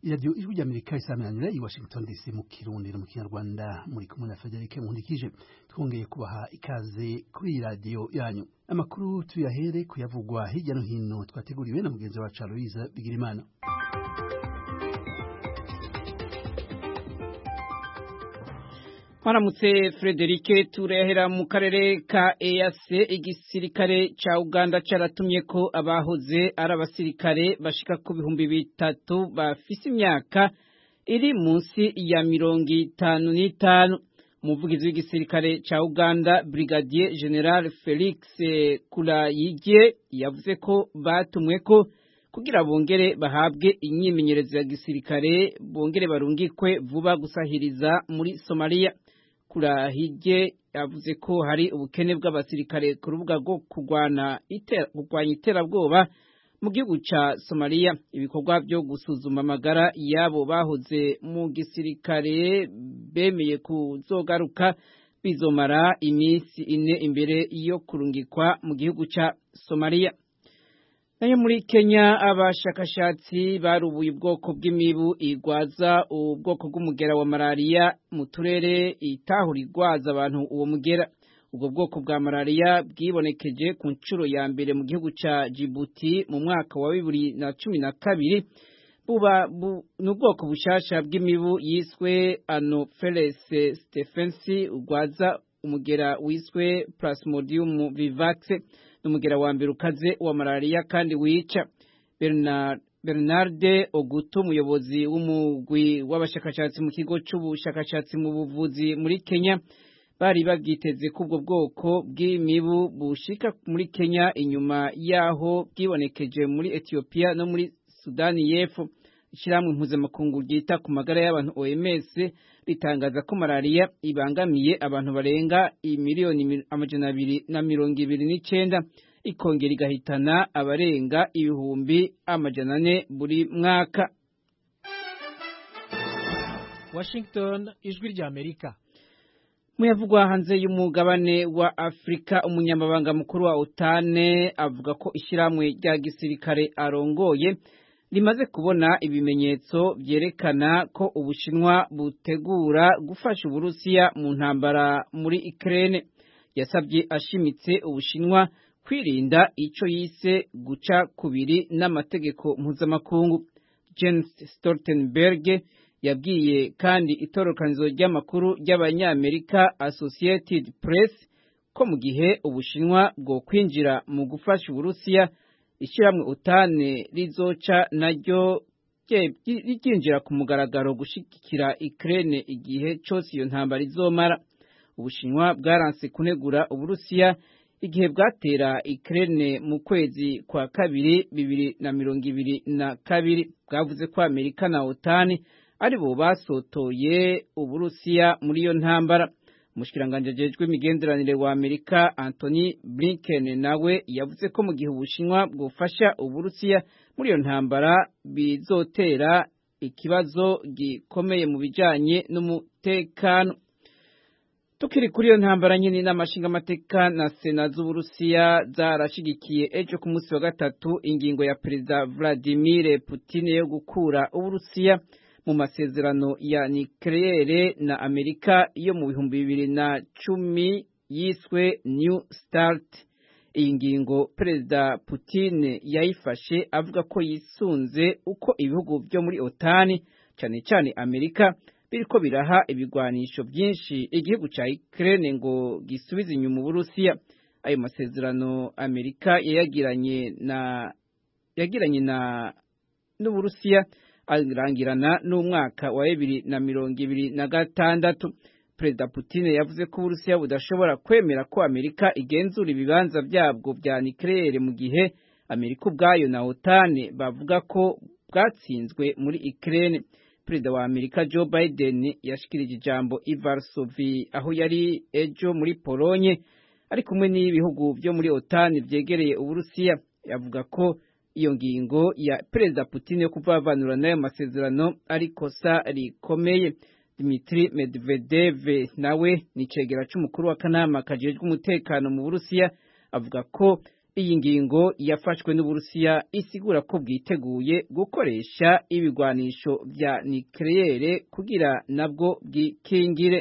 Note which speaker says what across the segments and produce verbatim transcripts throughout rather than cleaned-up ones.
Speaker 1: iradiyo ijwi ry'Amerika isaminanira i Washington D C mu Kirundi no mu Kinyarwanda muri kumwe na Frederic Nkundikije twongeye kubaha ikaze kuri radiyo yanyu. Amakuru tuyahere kuyavugwa hirya no hino twateguriwe na mugenzi wacu Aloise Bigirimana.
Speaker 2: Maramutse Frederic, turehera mu karere ka E A C. Igisirikare ca Uganda caratumye ko abahoze ari abasirikare bashika ku bihumbi bitatu bafise imyaka iri munsi ya mirongo itanu n'itanu. Umuvugizi w'igisirikare ca Uganda Brigadier General Felix Kulayigye yavuze ko batumwe ko kugira bongere bahabwe imyimenyerezo ya gisirikare, bongere barungikwe vuba gusahiriza muri Somalia. Kurahige yavuze ko hari ubukene bw'abasirikare ku rubuga rwo kurwana kurwanya iterabwoba mu gihugu ca Somalia. Ibikorwa byo gusuzuma amagara yabo bahoze mu gisirikare bemeye kuzogaruka bizomara iminsi ine imbere yo kurungikwa mu gihugu ca Somalia. Nayo muri Kenya abashakashatsi barubuye ubwoko bw'imibu igwaza ubwoko bw'umugera wa malaria mu turere itahura igwaza abantu uwo mugera. Ubwo bwoko bwa malaria bwibonekeje ku ncuro ya mbere mu gihugu ca Djibouti mu mwaka wa bibiri na cumi na kabiri. Buba bu, n'ubwoko bushasha bw'imibu yiswe Anopheles stephensi ugwaza umugera wiswe Plasmodium vivax, n'umugera wa mbere ukaze wa malaria kandi wica. Bernard Bernard Ogutu, umuyobozi w'umugwi w'abashakashatsi mu kigo c'ubushakashatsi mu buvuzi muri Kenya, bari babwiteze ko ubwo bwoko bw'imibu bushika muri Kenya inyuma yaho bwibonekeje muri Ethiopia no muri Sudani y'Epfo. Ishiramwe mpuzamakungu ryita ku magara y'abantu O M S ritangaza ko malaria ibangamiye abantu barenga imiliyoni amajana abiri na mirongo ibiri n'icenda, ikongera igahitana abarenga ibihumbi amajana ane buri mwaka.
Speaker 3: Washington, ijwi ry'Amerika.
Speaker 2: Muyavugwa hanze y'umugabane wa Afrika, umunyamabanga mukuru wa OTAN avuga ko ishiramwe rya gisirikare arongoye limaze kubona ibimenyetso byerekana ko Ubushinwa butegura gufasha Uburusiya mu ntambara muri Ukraine. Yasabye ashimitse Ubushinwa kwirinda ico yise guca kubiri n'amategeko mpuzamakungu. Jens Stoltenberg yabwiye kandi itorokanizo ry'amakuru ry'abanyamerika Associated Press ko mu gihe Ubushinwa bwo kwinjira mu gufasha Uburusiya, ishiramwe OTAN rizoca naryo rikinjira ku mugaragaro gushikira Ukraine igihe cyose iyo ntambara izomara. Ubushinwa bwaranse kunegura Uburusiya igihe bwatera Ukraine mu kwezi kwa kabiri bibiri na mirongo ibiri na kabiri. Bwavuze ko Amerika na OTAN ari bo basotoye Uburusiya muri iyo ntambara. Umushikiranganje ajejwe imigenderanire wa Amerika Anthony Blinken nawe yavuze ko mu gihe Ubushinwa bwofasha Uburusiya muri iyo ntambara bizotera ikibazo gikomeye mu bijanye n'umutekano. Tukiri kuri iyo ntambara nyine, n'amashinga amateka na Sena z'Uburusiya zarashigikiye ejo ku munsi wa gatatu ingingo ya Perezida Vladimir Putin yo gukura Uburusiya mu masezerano ya nucleaire na Amerika yo mu bihumbi bibiri na cumi yiswe New Start. Iyi ngingo Perezida Putin yayifashe avuga ko yisunze uko ibihugu byo muri OTAN cyane cyane Amerika biriko biraha ibigwanisho byinshi igihugu ca Ukraine ngo gisubize inyuma Uburusiya. Ayo masezerano Amerika yayagiranye na yagiranye na n'Uburusiya arangirana n'umwaka wa bibiri na mirongo ibiri na gatandatu. Perezida Putin yavuze ko Uburusiya budashobora kwemera ko Amerika igenzura ibibanza byabwo bya nucleaire mu gihe Amerika ubwayo na OTAN bavuga ko bwatsinzwe muri Ukraine. Perezida wa Amerika Joe Biden yashikirije ijambo i Varsovie aho yari ejo muri Polonye ari kumwe n'ibihugu byo muri OTAN vyegereye Uburusiya. Yavuga ko iyo ngingo ya Perezida Putin yo kuvavanura n'ayo masezerano ari kosa rikomeye. Dmitry Medvedev nawe ni cegera c'umukuru wa kanama kajejwe umutekano mu Burusiya avuga ko iyi ngingo yafashwe n'Uburusiya isigura ko bwiteguye gukoresha ibigwanisho vya nucleaire kugira nabwo bwikingire.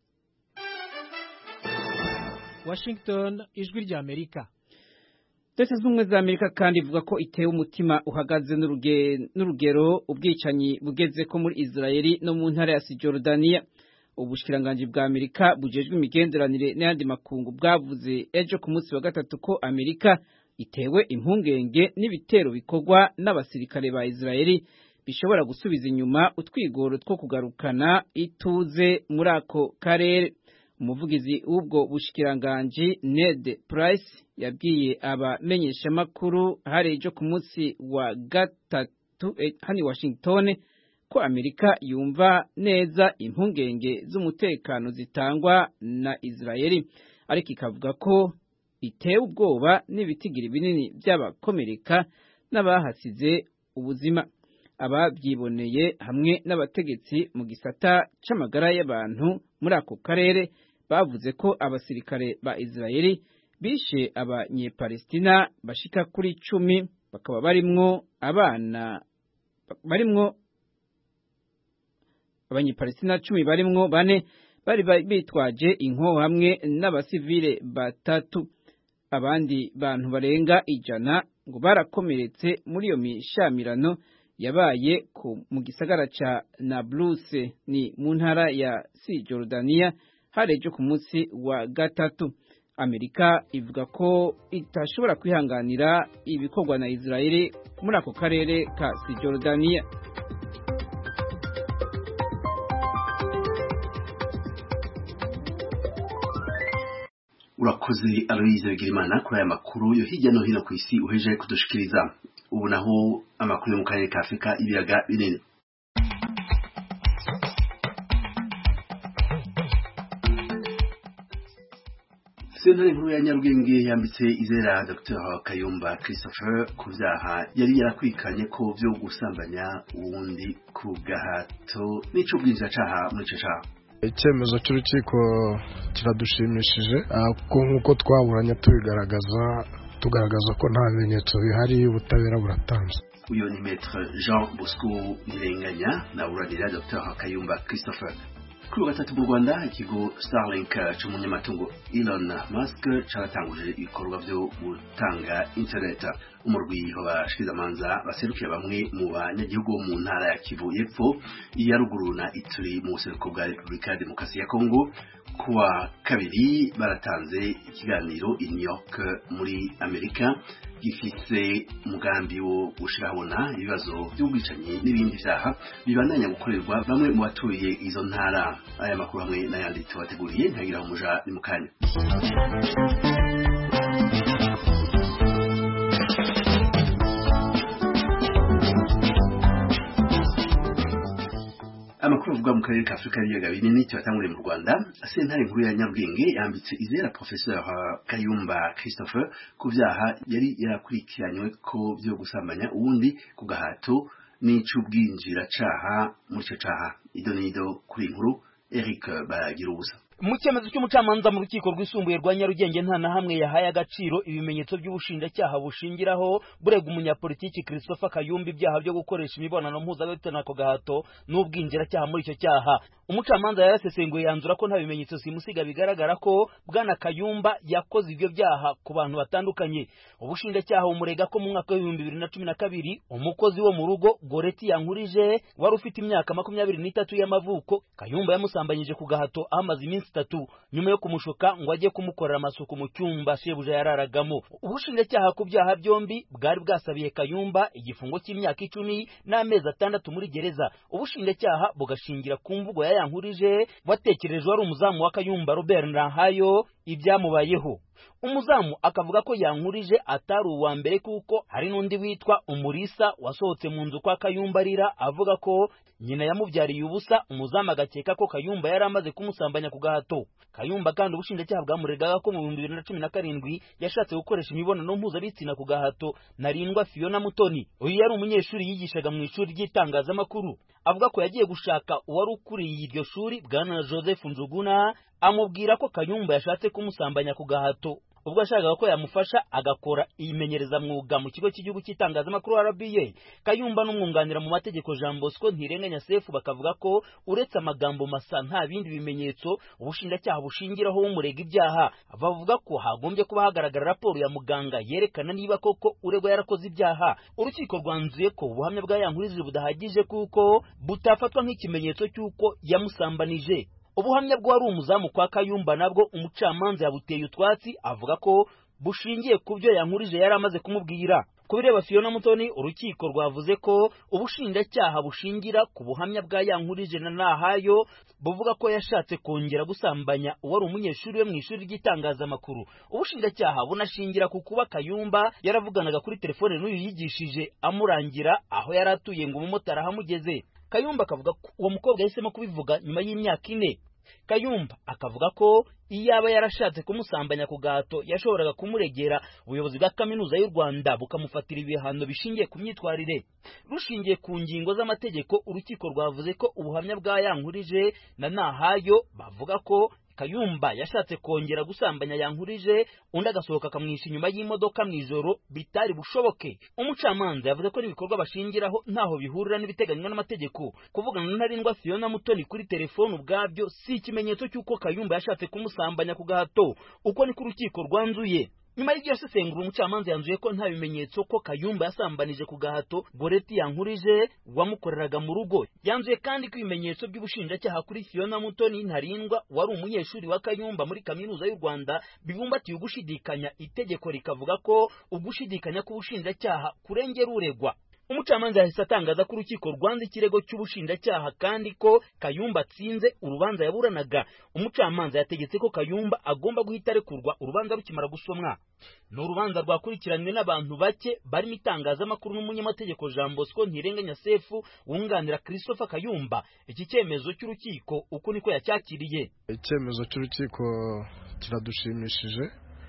Speaker 3: Washington, ijwi rya Amerika.
Speaker 2: Leta z'ubumwe za Amerika kandi ivuga ko itewe umutima uhagaze n'urugero ubwicanyi bugeze ko muri Israeli no mu ntara ya Cisjordania. Ubushikiranganje bwa Amerika bujejwe imigenderanire n'ayandi makungu bwavuze ejo ku munsi wa gatatu ko Amerika itewe impungenge n'ibitero bikorwa n'abasirikare ba Israeli bishobora gusubiza inyuma utwigoro two kugarukana ituze muri ako karere. Umuvugizi w'ubwo bushikiranganje Ned Price yabwiye abamenyesha makuru hari ejo ku munsi wa gatatu eh, hani Washington ko Amerika yumva neza impungenge z'umutekano zitangwa na Israeli, ariko ikavuga ko itewe ubwoba n'ibitigiri binini by'abakomereka n'abahasize ubuzima. Ababyiboneye hamwe n'abategetsi mu gisata c'amagara y'abantu muri ako karere bavuze ko abasirikare ba Israeli bishe abanyepalestina bashika kuri cumi, bakaba barimwo abana barimwo abanyepalestina cumi barimwo bane bari bitwaje inkoho hamwe n'abasivile batatu. Abandi bantu barenga ijana ngo barakomeretse muri iyo mishamirano yabaye mu gisagara ca Nablus ni mu ntara ya Cisjordania harejo ku munsi wa gatatu. Amerika ivuga ko itashobora kwihanganira ibikorwa na Israeli muri ako karere ka Cisjordania.
Speaker 1: Urakoze Aloise Bigirimana kuri aya makuru yo hirya no hino ku isi uheje kudushikiriza. Ubu naho amakuru yo mu karere ka Afrika ibiyaga binini. Sentare nkuru ya Nyarugenge yambitse izera Docteur Kayumba Christopher ku vyaha yari yarakwikanye ko vyo gusambanya uwundi ku gahato n'ico bwinjira caha muri ico caha.
Speaker 4: Icyemezo cy'urukiko kiradushimishije kuko nk'uko twaburanye tubigaragaza tugaragaza ko nta bimenyetso bihari ubutabera buratanze.
Speaker 1: Uyo ni Maître Jean Bosco Nirenganya na uranira Docteur Kayumba Christopher. Kuri gatatu mu Rwanda ikigo Starlink cy'umunyamatungo Elon Musk cyaratanguje ibikorwa byo gutanga internet. Umurwi w'abashikirizamanza baserukiye bamwe mu banyagihugu mu ntara ya Kivu y'Epfo ya ruguru na Ituri mu buseruko bwa Repubulika ya Demokarasi ya Kongo kuwa kabiri baratanze ikiganiro i New York muri Amerika gifise umugambi wo gushirahabona ibibazo by'ubwicanyi n'ibindi vyaha bibandanya gukorerwa bamwe mu batuye izo ntara. Aya makuru hamwe n'ayandi tubateguriye ntagira umuja ni mukanya. Amakuru avuga mu karere ka Afrika y'ibiyaga binini cyatanguriye mu Rwanda. Sentare nkuru ya Nyarugenge yambitse izera Professeur Kayumba Christopher ku vyaha yari yarakurikiranywe ko byo gusambanya uwundi ku gahato n'icubwinjira caha muri cyo caha. Idonido kuri nkuru Eric Bagirubusa.
Speaker 5: Mu cyemezo cy'umucamanza mu rukiko rwisumbuye rwa Nyarugenge nta na hamwe yahaye agaciro ibimenyetso by'ubushinjacyaha bushingiraho burega umunyapolitiki Christopher Kayumba ibyaha byo gukoresha imibonano mpuzabitsina ko gahato n'ubwinjiracyaha muri icyo cyaha. Umucamanza yarasesenguye yanzura ko nta bimenyetso simusiga bigaragara ko bwana Kayumba yakoze ibyo byaha ku bantu batandukanye. Ubushinjacyaha umurega ko mu mwaka wa bibiri na cumi na kabiri umukozi wo mu rugo Goreti Yankurije wari ufite imyaka makumyabiri n'itatu y'amavuko Kayumba yamusambanyije ku gahato amaze iminsi itatu nyuma yo kumushuka ngo ajye kumukorera amasuku mu cyumba shebuja yararagamo. Ubushinjacyaha ku byaha byombi bwari bwasabiye Kayumba igifungo cy'imyaka icumi n'amezi atandatu muri gereza. Ubushinjacyaha bugashingira ku mvugo ya Yankurije watekereje wari umuzamu wa Kayumba Robert Nrahayo ibyamubayeho. Umuzamu akavuga ko Yankurije atari uwa mbere kuko hari n'undi witwa Umurisa wasohotse mu nzu kwa Kayumba arira avuga ko nyina yamubyariye ubusa. Umuzamu agakeka ko Kayumba yari amaze kumusambanya ku gahato. Kayumba kandi ubushinjacyaha bwamuregaga ko mu bibiri na cumi na karindwi yashatse gukoresha imibonano mpuzabitsina ku gahato na Rindwa Fiona Mutoni. Uyu yari umunyeshuri yigishaga mu ishuri ry'itangazamakuru. Avuga ko yagiye gushaka uwari ukuriye iryo shuri bwana Joseph Njuguna amubwira ko Kayumba yashatse kumusambanya ku gahato. ubwo ashakaga ko yamufasha agakora iyimenyereza mwuga mu kigo cy'igihugu cy'itangazamakuru R B A. Kayumba n'umwunganira mu mategeko Jean Bosco Ntirenganya Sefu bakavuga ko uretse amagambo masa nta bindi bimenyetso ubushinjacyaha bushingiraho bumurega ibyaha. Bavuga ko hagombye kuba hagaragara raporo ya muganga yerekana niba koko uregwa yarakoze ibyaha. Urukiko rwanzuye ko ubuhamya bwa Yankurije budahagije kuko butafatwa nk'ikimenyetso cy'uko yamusambanije. Ubuhamya bwo wari umuzamu kwa Kayumba nabwo umucamanza yabuteye utwatsi avuga ko bushingiye ku byo Yankurije yari amaze kumubwira. Kubireba Fiona Mutoni, urukiko rwavuze ko ubushinjacyaha bushingira ku buhamya bwa Yankurije na Nahayo buvuga ko yashatse kongera gusambanya uwari umunyeshuri we mu ishuri ry'itangazamakuru. Ubushinjacyaha bunashingira ku kuba Kayumba yaravuganaga kuri telefone n'uyu yigishije amurangira aho yari atuye ngo umumotari ahamugeze. Kayumba akavuga ko uwo mukobwa yahisemo kubivuga nyuma y'imyaka ine. Kayumba akavuga ko iyaba yarashatse kumusambanya ku gahato yashoboraga kumuregera ubuyobozi bwa kaminuza y'u Rwanda bukamufatira ibihano bishingiye ku myitwarire. Rushingiye ku ngingo z'amategeko, urukiko rwavuze ko ubuhamya bwa Yankurije na Nahayo bavuga ko Kayumba yashatse kongera gusambanya Yankurije undi agasohoka akamwisha inyuma y'imodoka mu ijoro bitari bushoboke. Umucamanza yavuze ko n'ibikorwa bashingiraho ntaho bihurira n'ibiteganywa n'amategeko. Kuvugana na Ntarindwa Fiona Mutoni kuri telefone ubwabyo si ikimenyetso cy'uko Kayumba yashatse kumusambanya ku gahato. Uko ni ku rukiko rwanzuye. Nyuma y'ibyo sesengura, umucamanza yanzuye ko nta bimenyetso ko Kayumba yasambanije ku gahato Goreti Yankurije wamukoreraga mu rugo. Yanzuye kandi ko ibimenyetso by'ubushinjacyaha kuri Fiona Mutoni Ntarindwa wari umunyeshuri wa Kayumba muri kaminuza y'u Rwanda bibumbatiye ugushidikanya. Itegeko rikavuga ko ugushidikanya k'ubushinjacyaha kurengera uregwa. Umucamanza yahise atangaza ko urukiko rwanze ikirego cy'ubushinjacyaha kandi ko Kayumba atsinze urubanza yaburanaga. Umucamanza yategetse ko Kayumba agomba guhita arekurwa urubanza rukimara gusomwa. Ni urubanza rwakurikiranywe n'abantu bake barimo itangazamakuru n'umunyamategeko Jean Bosco Ntirenganya Sefu wunganira Christopher Kayumba. Iki cyemezo cy'urukiko uko niko yacyakiriye.
Speaker 4: Icyemezo cy'urukiko kiradushimishije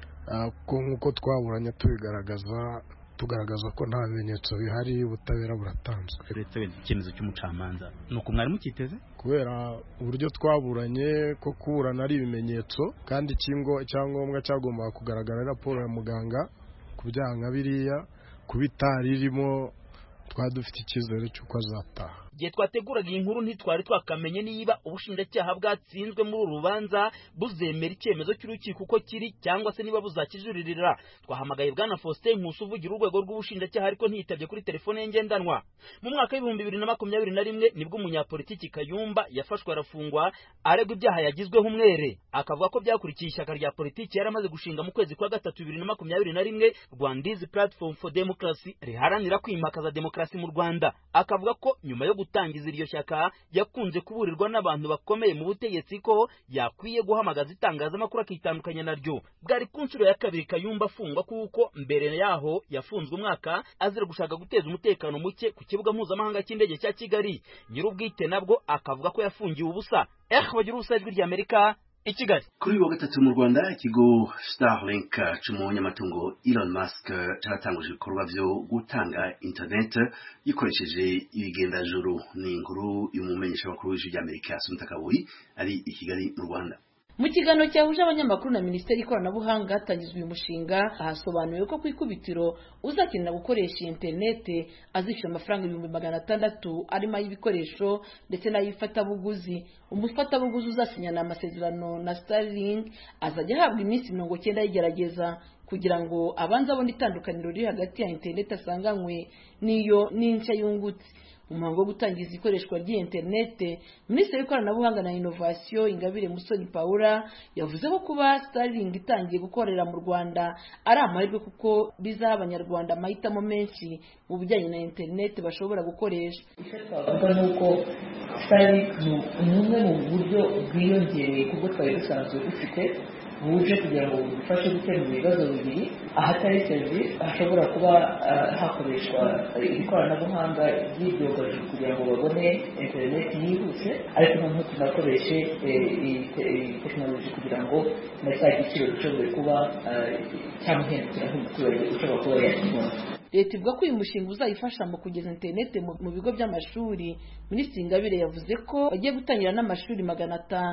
Speaker 4: kuko nk'uko twaburanye tubigaragaza tugaragaza ko nta bimenyetso bihari ubutabera buratanzwe.
Speaker 5: Uretse icyemezo cy'umucamanza nuko mwari mukiteze
Speaker 4: kubera uburyo twaburanye ko kuburana ari ibimenyetso kandi ikingo icyangombwa cyagombaga kugaragara raporo ya muganga ku byaha nka biriya kubitari irimo twadufite icyizere cy'uko azataha.
Speaker 5: Gihe twateguraga iyi nkuru ntitwari twakamenye niba ubushinjacyaha bwatsinzwe muri uru rubanza buzemera icyemezo cy'urukiko uko kiri cyangwa se niba buzakijuririra. Twahamagaye bwana Faustin Nkusi uvugira urwego rw'ubushinjacyaha ariko ntiyitabye kuri telefone ye ngendanwa. Mu mwaka w'ibihumbi bibiri na makumyabiri na rimwe nibwo umunyapolitiki Kayumba yafashwe arafungwa aregwa ibyaha yagizweho umwere. Akavuga ko byakurikiye ishyaka rya politiki yari amaze gushinga mu kwezi kwa gatatu bibiri na makumyabiri na rimwe, Rwandizi Platform for Democracy, riharanira kwimakaza demokarasi mu Rwanda. Akavuga ko nyuma yo gutangiza iryo shyaka yakunze kuburirwa n'abantu bakomeye mu butegetsi ko yakwiye guhamagaza itangazamakuru akitandukanya naryo. Bwari ku nshuro ya kabiri Kayumba afungwa kuko mbere yaho yafunzwe umwaka azira gushaka guteza umutekano muke ku kibuga mpuzamahanga cy'indege cya Kigali. Nyirubwite nabwo akavuga ko yafungiwe ubusa. Eh bagira ubusa ijwi rya Amerika i Kigali.
Speaker 6: Kuri wa gatatu mu Rwanda, ikigo Starlink cy'umunyamatungo Elon Musk cyaratanguje ibikorwa byo gutanga internet gikoresheje ibigendajuru. Ni inkuru y'umumenyesha makuru w'ijwi rya Amerika Asumta Kabuyi ari i Kigali mu Rwanda.
Speaker 7: Mu kiganiro cyahuje abanyamakuru na Minisiteri y'Ikoranabuhanga hatangizwe uyu mushinga, hasobanuwe ko ku ikubitiro uzakenera gukoresha interinete azishyura amafaranga ibihumbi magana atandatu arimo ay'ibikoresho ndetse n'ay'ifatabuguzi. Umufatabuguzi uzasinyana amasezerano na Starlink azajya ahabwa iminsi mirongo cyenda y'igerageza kugira ngo abanze abone itandukaniro riri hagati ya interinete asanganywe n'iyo n'inshya yungutse. Mu muhango wo gutangiza ikoreshwa ry'interinete, Minisitiri w'Ikoranabuhanga na Innovation Ingabire Musoni Paula yavuze ko kuba Starlink itangiye gukorera mu Rwanda ari amahirwe kuko bizaha abanyarwanda amahitamo menshi mu bijyanye na interinete bashobora gukoresha.
Speaker 8: Icyo twavuga ni uko Starlink ni umwe mu buryo bwiyongereye kubwo twari dusanzwe dufite buje kugira ngo bufashe gukemura ibibazo bibiri. Ahatari serivisi hashobora kuba hakoreshwa ikoranabuhanga ry'ibyogajuru kugira ngo babone interineti yihuse, ariko noneho tunakoreshe tekinoloji kugira ngo na cya giciro gishobore kuba cyamuhendukira nk'umuturage ushobora kuba yakibona.
Speaker 7: Leta ivuga ko uyu mushinga uzayifasha mu kugeza interinete mu bigo by'amashuri. Minisitiri Ingabire yavuze ko bagiye gutangira n'amashuri magana atanu.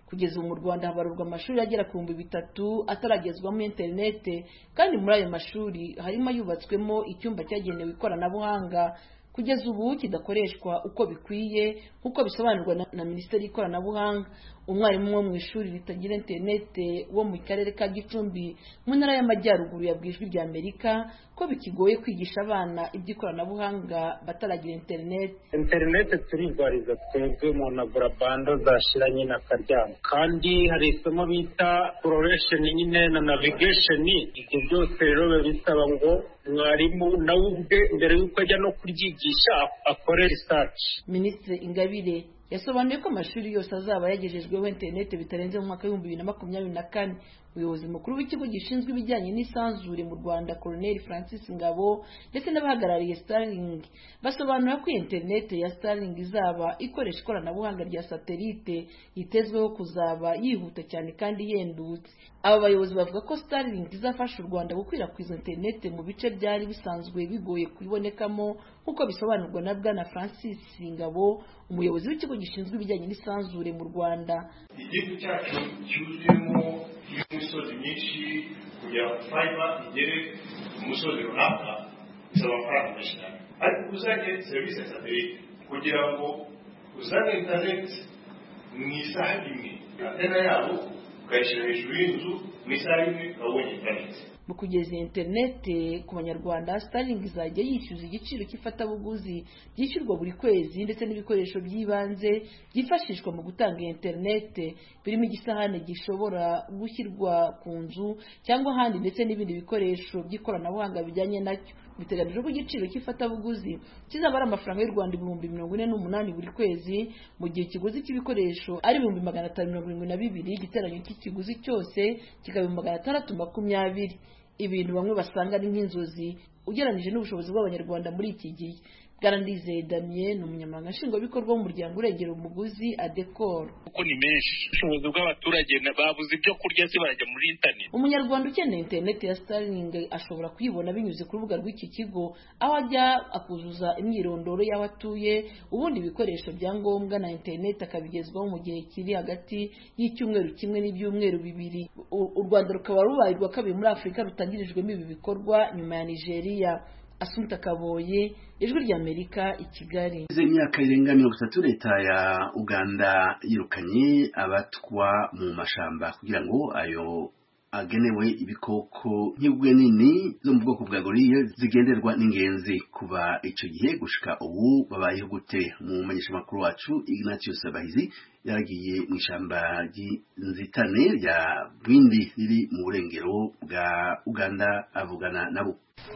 Speaker 7: kugeza ubu mu Rwanda habarurwa amashuri agera ku bihumbi bitatu ataragezwamo interinete, kandi muri ayo mashuri harimo yubatswemo icyumba cyagenewe ikoranabuhanga kugeza ubu kidakoreshwa uko bikwiye nk'uko bisobanurwa na, na Minisiteri y'Ikoranabuhanga. Umwarimu wo mu ishuri ritagira interinete wo mu karere ka Gicumbi mu ntara y'Amajyaruguru yabwiye Ijwi rya Amerika ko bikigoye kwigisha abana iby'ikoranabuhanga bataragira interinete.
Speaker 9: Interinete turigwariza twebwe mu nagura bando zashira nyine akaryama, kandi hari isomo bita exploration nyine na navigation. Ibyo byose rero bisaba ngo mwarimu nawe ubwe mbere y'uko ajya no kuryigisha akore research.
Speaker 7: Minisitiri Ingabire yasobanuye ko amashuri yose azaba yagejejweho interinete bitarenze mu mwaka w'ibihumbi bibiri na makumyabiri na kane. Umuyobozi mukuru w'ikigo gishinzwe ibijyanye n'isanzure mu Rwanda Colonel Francis Ngabo ndetse n'abahagarariye Starlink basobanura ko interinete ya Starlink izaba ikoresha ikoranabuhanga rya satelite yitezweho kuzaba yihuta cyane kandi ihendutse. Aba bayobozi bavuga ko Starlink izafasha u Rwanda gukwirakwiza interinete mu bice byari bisanzwe bigoye kubonekamo nk'uko bisobanurwa na Bwana Francis Ngabo, umuyobozi w'ikigo gishinzwe ibijyanye n'isanzure mu Rwanda.
Speaker 10: Igihugu cyacu cyuzuyemo imisozi myinshi, kugira ngo fiber igere ku musozi runaka bisaba amafaranga menshi cyane, ariko uzajye serivisi ya satelite kugira ngo uzane internet mu isaha imwe, antena yabo ukayishyira hejuru y'inzu mu isaha imwe ukabonye internet.
Speaker 7: Mu kugeza interinete ku banyarwanda, Starlink izajya yishyuza igiciro cy'ifatabuguzi byishyurwa buri kwezi ndetse n'ibikoresho by'ibanze byifashishwa mu gutanga interinete birimo igisahane gishobora gushyirwa ku nzu cyangwa ahandi ndetse n'ibindi bikoresho by'ikoranabuhanga bijyanye nacyo. Biteganijwe ko igiciro cy'ifatabuguzi kizaba ari amafaranga y'u Rwanda ibihumbi mirongo ine n'umunani buri kwezi, mu gihe ikiguzi cy'ibikoresho ari ibihumbi magana atanu mirongo irindwi na bibiri. Igiteranyo cy'ikiguzi cyose kikaba ibihumbi magana atandatu makumyabiri. Ibintu bamwe basanga ari nk'inzozi ugereranije n'ubushobozi bw'abanyarwanda muri iki gihe. Bwarandizeye Damien ni umunyamabanga nshingwabikorwa w'umuryango urengera umuguzi Adecor.
Speaker 11: Kuko ni menshi ubushobozi bw'abaturage babuze ibyo kurya se barajya muri internet.
Speaker 7: Umunyarwanda ukeneye internet ya Starlink ashobora kuyibona binyuze ku rubuga rw'iki kigo, aho ajya akuzuza imyirondoro y'aho atuye, ubundi ibikoresho bya ngombwa na internet akabigezwaho mu gihe kiri hagati y'icyumweru kimwe n'ibyumweru bibiri. U Rwanda rukaba rubaye rwa kabiri muri Afurika rutangirijwemo ibi bikorwa nyuma ya Nigeria. Asumta Kaboye, Ijwi rya Amerika, i Kigali.
Speaker 6: Imyaka irenga mirongo itatu leta ya Uganda yirukanye abatwa mu mashamba kugira ngo ayo agenewe ibikoko nk'ibwe nini zo mu bwoko bwa gorille zigenderwa n'ingenzi. Kuba ico gihe gushika ubu babayeho gute? Mu menyeshamakuru wacu Ignatius Bahizi yaragiye mu ishamba ry'inzitane rya Bwindi riri mu burengero bwa Uganda avugana nabo.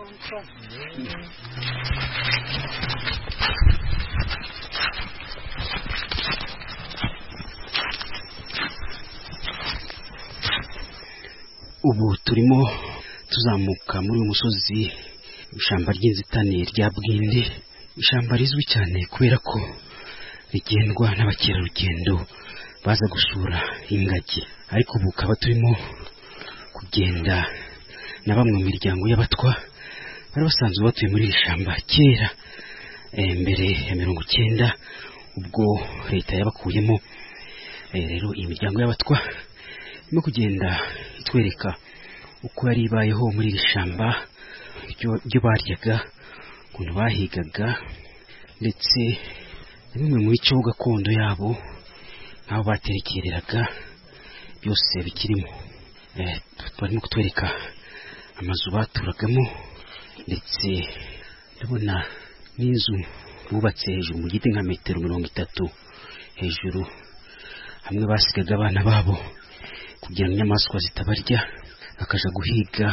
Speaker 12: Ubu turimo tuzamuka muri uyu musozi ishamba ry'inzitane rya Bwindi, ishamba rizwi cyane kubera ko rigendwa n'abakerarugendo baza gusura ingagi. Ariko ubu kaba turimo kugenda na bamwe mu miryango y'abatwa bari basanzwe batuye muri iri shamba kera e, mbere ya mirongo icyenda ubwo leta yabakuyemo. E, rero iyi miryango y'abatwa no kugenda itwereka uko yari ibayeho muri iri shamba, ibyo baryaga, ukuntu bahigaga, ndetse bimwe mu bice gakondo yabo nk'aho baterekereraga byose bikirimo. Eh, barimo kutwereka amazu baturagamo, ndetse ndabona n'inzu bubatse hejuru mu giti nka metero mirongo itatu hejuru, hamwe basigaga abana babo kugira ngo inyamaswa zitabarya bakaja guhiga.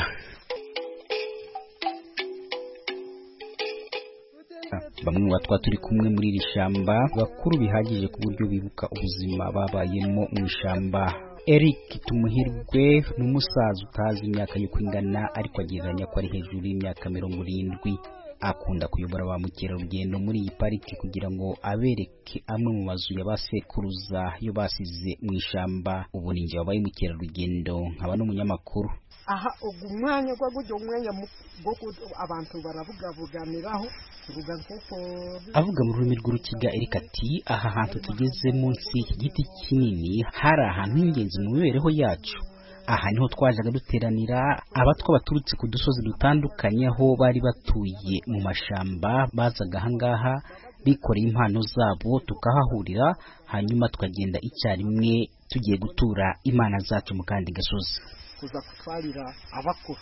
Speaker 13: Bamwe mu batwa turi kumwe muri iri shamba bakuru bihagije ku buryo bibuka ubuzima babayemo mu ishamba. Eric Tumuhirwe n'umusaza utazi imyaka yo kwingana, ariko agereranya ko ari hejuru y'imyaka mirongo irindwi. akunda kuyobora ba mukerarugendo muri iyi pariki kugira ngo abereke amwe mu mazu y'abasekuruza yo basize mu ishamba. Ubu ninjye wabaye mukerarugendo nkaba n'umunyamakuru.
Speaker 14: Aha umwanya gwa gujya umwanya bwo abantu baravugavuganiraho kuvuga kuko
Speaker 13: avuga mu rurimi rw'urukiga Eric ati aha hantu tugeze munsi y'igiti kinini hari ahantu h'ingenzi mu mibereho yacu. Aha niho twajaga duteranira abatwa baturutse ku dusozi dutandukanye aho bari batuye mu mashamba, bazaga ahangaha bikoreye impano zabo tukahahurira, hanyuma tukagenda icyarimwe tugiye gutura imana zacu mu kandi gasozi.
Speaker 14: Kuza kutwarira abakuru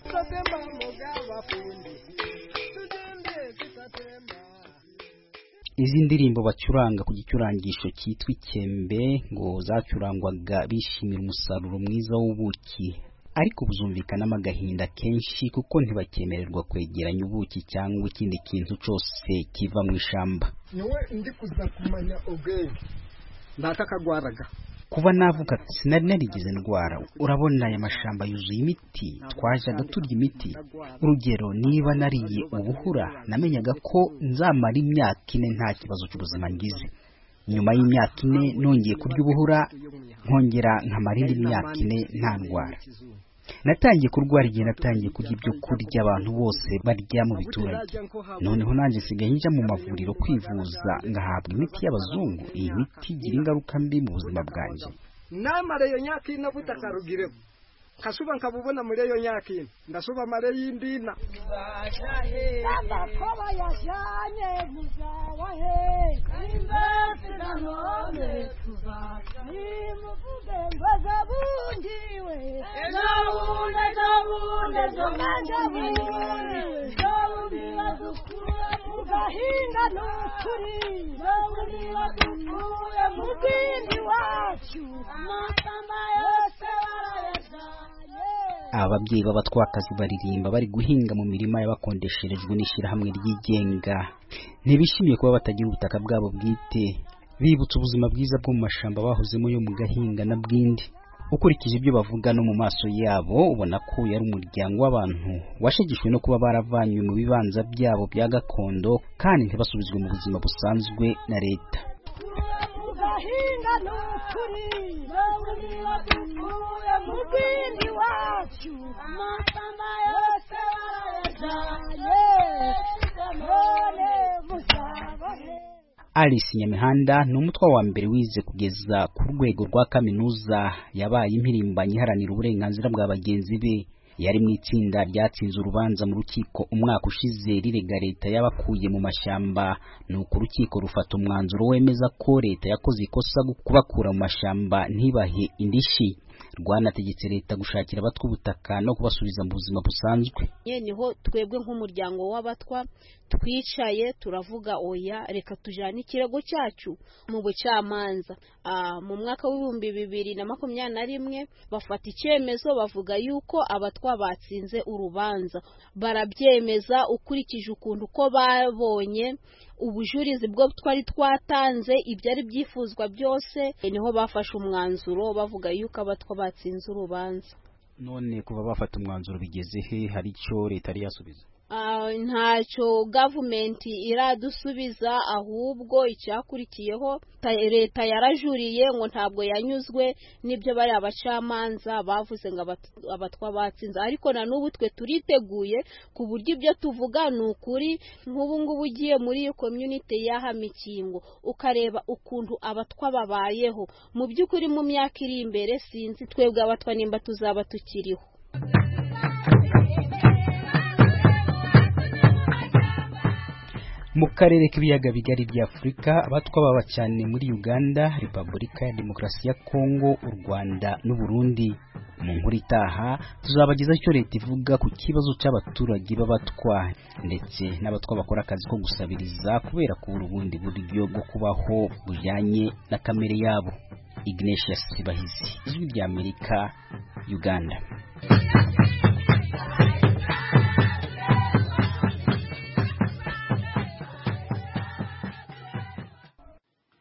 Speaker 13: izi ndirimbo bacuranga ku gicurangisho cyitwa ikembe ngo zacurangwaga bishimira umusaruro mwiza w'ubuki, ariko buzumvikanamo agahinda kenshi kuko ntibakemererwa kwegeranya ubuki cyangwa ikindi kintu cyose kiva mu ishamba.
Speaker 14: Niwe ndi kuza kumanya ubwenge ndatakagwaraga
Speaker 13: kuba navuga sinari narigeze ndwara. Urabona aya mashamba yuzuye imiti, twajaga turya imiti. Urugero, niba nariye ubuhura namenyaga ko nzamara imyaka ine nta kibazo cy'ubuzima ngize. Nyuma y'imyaka ine nongeye kurya ubuhura nkongera nkamara indi myaka ine nta ndwara. Natangiye kurwara igihe natangiye kurya ibyo kurya abantu bose barya mu biturage. Noneho nanjye nsigaye njya mu mavuriro kwivuza ngahabwa imiti y'abazungu. Iyi miti igira ingaruka mbi mu buzima bwanjye.
Speaker 14: Namara iyo myaka ine butakarugire kasuba nkabubona muri iyo myaka ine ndasuba mare y'indina
Speaker 15: koba yashanye muzawahe imbafira none tuzaga nimuvuge mbaza bungiwe zabunde zabunde zabunde zabunde badukura mu gahinda n'ukuri zabunde badukura mu bwindi wacu amasamba yose barayashanye.
Speaker 13: Ababyeyi b'abatwakazi baririmba bari guhinga mu mirima y'abakondesherejwe n'ishyirahamwe ryigenga. Ntibishimiye kuba batagira ubutaka bwabo bwite, bibutsa ubuzima bwiza bwo mu mashamba bahozemo yo mu gahinga na bwindi. Ukurikije ibyo bavuga no mu maso yabo ubona ko yari umuryango w'abantu washegeshwe no kuba baravanywe mu bibanza byabo bya gakondo kandi ntibasubizwe mu buzima busanzwe na leta.
Speaker 15: Hinda n'ukuri zaburi badukuye mu bwindi wacu amasamba yose barayajanye none muzabahe.
Speaker 13: Alice Nyamihanda ni umutwa wa mbere wize kugeza ku rwego rwa kaminuza, yabaye impirimbanyi iharanira uburenganzira bwa bagenzi be. Yari mu itsinda ryatsinze urubanza mu rukiko umwaka ushize rirega leta yabakuye mu mashyamba, nuko urukiko rufata umwanzuro wemeza ko leta yakoze ikosa kubakura mu mashyamba ntibahe indishi. Rwanategetse leta gushakira abatwa ubutaka no kubasubiza mu buzima busanzwe.
Speaker 16: Niho twebwe nk'umuryango w'abatwa twicaye turavuga oya reka tujane ikirego cyacu mu bucamanza. Mu mwaka w'ibihumbi bibiri na makumyabiri na rimwe bafata icyemezo bavuga yuko abatwa batsinze urubanza, barabyemeza ukurikije ukuntu ko babonye ubujurizi bwo twari twatanze ibyari byifuzwa byose. Niho bafashe umwanzuro bavuga yuko abatwa batsinze urubanza.
Speaker 13: None kuva bafata umwanzuro bigeze he? Hari icyo leta yari yasubiza?
Speaker 16: Uh, ntacyo government iradusubiza, ahubwo icyakurikiyeho leta yarajuriye ngo ntabwo yanyuzwe nibyo bari abacamanza bavuze ngo abatwa batsinze. Ariko na n'ubu twe turiteguye ku buryo ibyo tuvuga ni ukuri. Nk'ubu ngubu ugiye muri iyo community y'aha Mikingo ukareba ukuntu abatwa babayeho, mu by'ukuri mu myaka iri imbere sinzi twebwe abatwa nimba tuzaba tukiriho.
Speaker 13: Mu karere k'ibiyaga bigari bya Afurika abatwa baba cyane muri Uganda, Repubulika ya Demokarasi ya Kongo, u Rwanda n'u Burundi. Mu nkuru itaha tuzabagezaho icyo leta ivuga ku kibazo cy'abaturage b'abatwa ndetse n'abatwa bakora akazi ko gusabiriza kubera kubura ubundi buryo bwo kubaho bujyanye na kamere yabo. Ignatius Bahizi, Ijwi rya Amerika, Uganda.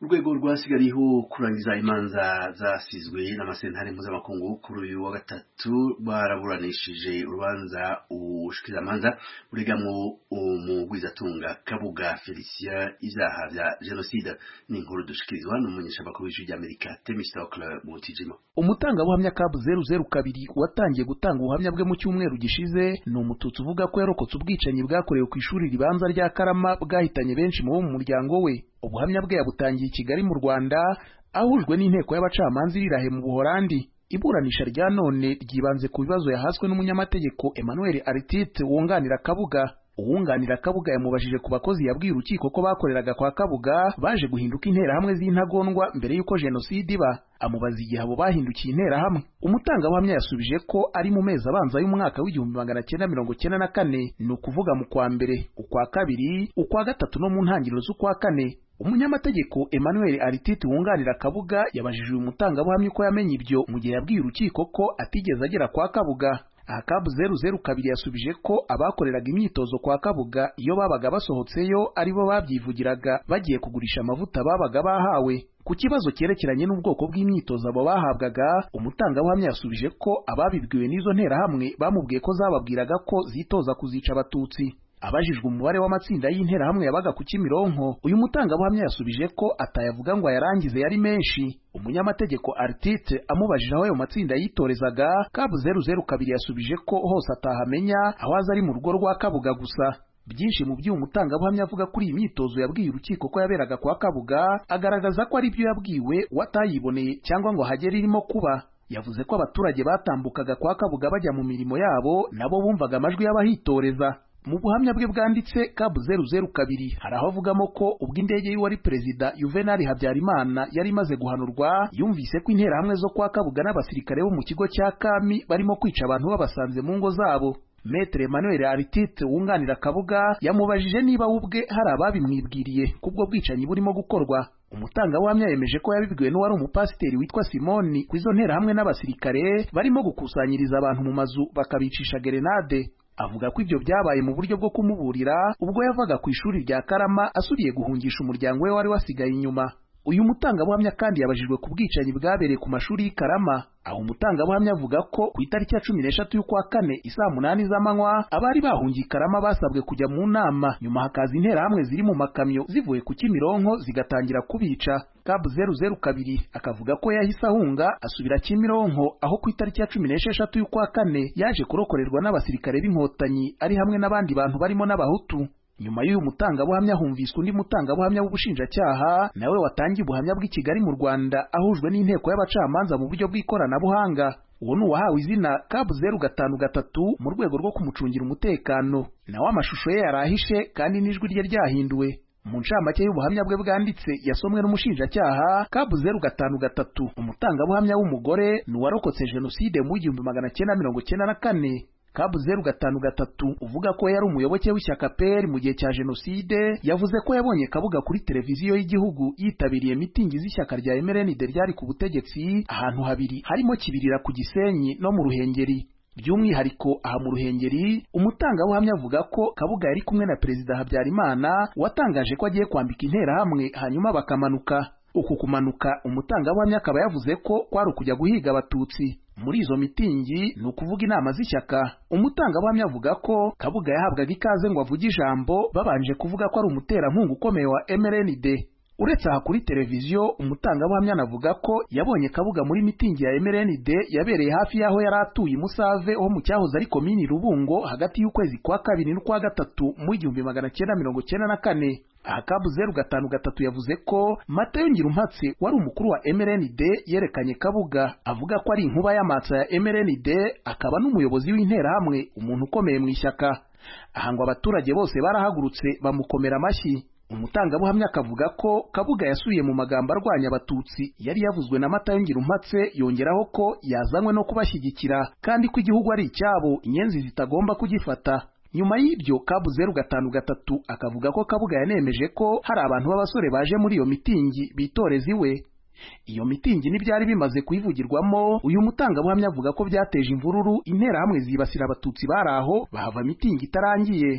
Speaker 6: urwego rwasigariho kurangiza imanza zasizwe n'amasentare mpuzamakungu kuri uyu wa gatatu baraburanishije urubanza ubushikirizamanza buregamwo umugwizatunga Kabuga Felicien ivyaha vya jenoside. Ni inkuru dushikirizwa n'umumenyeshamakuru w'ijwi ry'Amerika Temistocle Mutijima.
Speaker 17: Umutangabuhamya Kabu zeru zeru kabiri watangiye gutanga ubuhamya bwe mu cyumweru gishize ni umututsi uvuga ko yarokotse ubwicanyi bwakorewe ku ishuri ribanza rya Karama bwahitanye benshi mu bo mu muryango we. Ubuhamya bwe yabutangiye i Kigali mu Rwanda ahujwe n'inteko y'abacamanza irirahe mu Buholandi. Iburanisha rya none ryibanze ku bibazo yahaswe n'umunyamategeko Emmanuel Artite wunganira Kabuga. Uwunganira Kabuga yamubajije ku bakozi yabwiye urukiko ko bakoreraga kwa Kabuga baje guhinduka interahamwe z'intagondwa mbere y'uko jenoside iba. Amubaza igihe abo bahindukiye interahamwe. Umutangabuhamya yasubije ko ari mu mezi abanza y'umwaka w'igihumbi magana cyenda mirongo cyenda na kane, ni ukuvuga mu kwa mbere, ukwa kabiri, ukwa gatatu no mu ntangiriro z'ukwa kane. Umunyamategeko Emmanuel Artite wunganira Kabuga yabajije uyu mutangabuhamya ko yamenye ibyo mu gihe yabwiye urukiko ko atigeze agera kwa Kabuga. Aha Kabu zeru zeru kabiri yasubije ko abakoreraga imyitozo kwa Kabuga iyo babaga basohotseyo aribo babyivugiraga bagiye kugurisha amavuta babaga bahawe. Ku kibazo cyerekeranye n'ubwoko bw'imyitozo abo bahabwaga, umutangabuhamya yasubije ko ababibwiwe n'izo nterahamwe bamubwiye ko zababwiraga ko zitoza kuzica abatutsi. Abajijwe umubare w'amatsinda y'interahamwe yabaga ku Kimironko, uyu mutangabuhamya yasubije ko atayavuga ngo ayarangize yari menshi. Umunyamategeko Artite amubajije aho ayo matsinda yitorezaga, Kabu zeru zeru kabiri yasubije ko hose atahamenya, aho aza ari mu rugo rwa Kabuga gusa. Byinshi mu by'uyu mutangabuhamya avuga kuri iyi myitozo yabwiye urukiko ko yaberaga kwa Kabuga, agaragaza ko ari byo yabwiwe watayiboneye cyangwa ngo hagere irimo kuba. Yavuze ko abaturage batambukaga kwa Kabuga bajya mu mirimo yabo nabo bumvaga amajwi y'abahitoreza. Mu buhamya bwe bwanditse Kabu zeru zeru kabiri hari aho avugamo ko ubwo indege y'uwari perezida Juvenal Habyarimana yari imaze guhanurwa yumvise ko interahamwe zo kwa Kabuga n'abasirikare bo mu kigo cya Kami barimo kwica abantu babasanze mu ngo zabo. Maître Emmanuel Artite wunganira Kabuga yamubajije niba ubwe hari ababimwibwiriye kubwo bwicanyi burimo gukorwa. Umutangabuhamya yemeje ko yabibwiwe n'uwari umupasiteri witwa Simoni kwizo nterahamwe n'abasirikare barimo gukusanyiriza abantu mu mazu bakabicisha gerenade. Avuga ko ibyo byabaye mu buryo bwo kumuburira ubwo yavaga ku ishuri rya Karama asuriye guhungisha umuryango we wari wasigaye inyuma. Uyu mutangabuhamya kandi yabajijwe ku bwicanyi bwabereye ku mashuri y'i Karama, aho umutangabuhamya avuga ko ku itariki ya cumi n'eshatu y'ukwa kane isaa munani z'amanywa abari bahungiye i Karama basabwe kujya mu nama, nyuma hakaza interahamwe ziri mu makamyo zivuye ku Kimironko zigatangira kubica. Kabu zeru zeru kabiri akavuga ko yahise ahunga asubira Kimironko, aho ku itariki ya cumi n'esheshatu y'ukwa kane yaje kurokorerwa n'abasirikare b'inkotanyi ari hamwe n'abandi bantu barimo n'abahutu. Nyuma y'uyu mutangabuhamya humviswe undi mutangabuhamya w'ubushinjacyaha nawe watangiye ubuhamya bw'i Kigali mu Rwanda ahujwe n'inteko y'abacamanza mu buryo bw'ikoranabuhanga. Uwo ni uwahawe izina Kabu zeru gatanu gatatu mu rwego rwo kumucungira umutekano. Nawe amashusho ye yarahishe kandi n'ijwi rye ryahinduwe. Mu ncamake y'ubuhamya bwe bwanditse yasomwe n'umushinjacyaha, Kabu zeru gatanu gatatu umutangabuhamya w'umugore ni uwarokotse jenoside mu igihumbi magana cyenda mirongo cyenda na kane. Kabu zeru gatanu gatatu uvuga ko yari umuyoboke w'ishyaka P R mu gihe cya jenoside yavuze ko yabonye Kabuga kuri televiziyo y'igihugu yitabiriye mitingi z'ishyaka rya M R N D ryari ku butegetsi ahantu habiri harimo Kibirira ku Gisenyi no mu Ruhengeri. By'umwihariko aha mu Ruhengeri umutangabuhamya avuga ko Kabuga yari kumwe na Perezida Habyarimana watangaje ko agiye kwambika interahamwe hanyuma bakamanuka. Uku kumanuka umutangabuhamya akaba yavuze ko kwari ukujya guhiga abatutsi. Muri izo mitingi ni ukuvuga inama z'ishyaka. Umutangabuhamya avuga ko Kabuga yahabwaga ikaze ngo avuge ijambo babanje kuvuga ko ari umuterankunga ukomeye wa M R N D. Uretse aha kuri televiziyo umutangabuhamya anavuga ko yabonye Kabuga muri mitingi ya M R N D yabereye hafi y'aho yari atuye Musave ho mu cyahoze ari komini Rubungo hagati y'ukwezi kwa kabiri n'ukwa gatatu mu igihumbi magana cyenda mirongo cyenda na kane. Aha Kabu zeru gatanu gatatu yavuze ko Matayo Ngirumpatse wari umukuru wa M R N D yerekanye Kabuga avuga ko ari inkuba y'amatsa ya M R N D akaba n'umuyobozi w'interahamwe umuntu ukomeye mu ishyaka. Aha ngo abaturage bose barahagurutse bamukomera amashyi. Umutangabuhamya akavuga ko Kabuga yasuye mu magambo arwanya abatutsi yari yavuzwe na Matayo Ngirumpatse, yongeraho ko yazanywe no kubashyigikira kandi ko igihugu ari icyabo inyenzi zitagomba kugifata. Nyuma y'ibyo Kabu zeru gatanu gatatu akavuga ko Kabuga yanemeje ko hari abantu b'abasore baje muri iyo mitingi bitoreza iwe. Iyo mitingi n'ibyari bimaze kuyivugirwamo, uyu mutangabuhamya avuga ko byateje imvururu, interahamwe zibasira abatutsi baraho bahava mitingi itarangiye.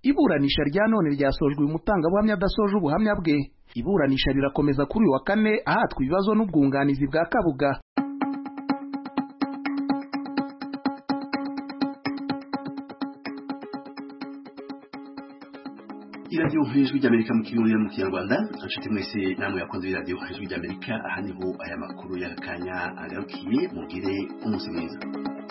Speaker 17: iburanisha rya none ryasojwe uyu mutangabuhamya adasoje ubuhamya bwe. Iburanisha rirakomeza kuri uyu wa kane ahatwa ibibazo n'ubwunganizi bwa Kabuga.
Speaker 6: iradiyo ijwi ry'Amerika mu kirundi no mu kinyarwanda. Inshuti mwese namwe yakunze iradiyo ijwi ry'Amerika, aha niho aya makuru y'akanya agarukiye. Mugire umunsi mwiza.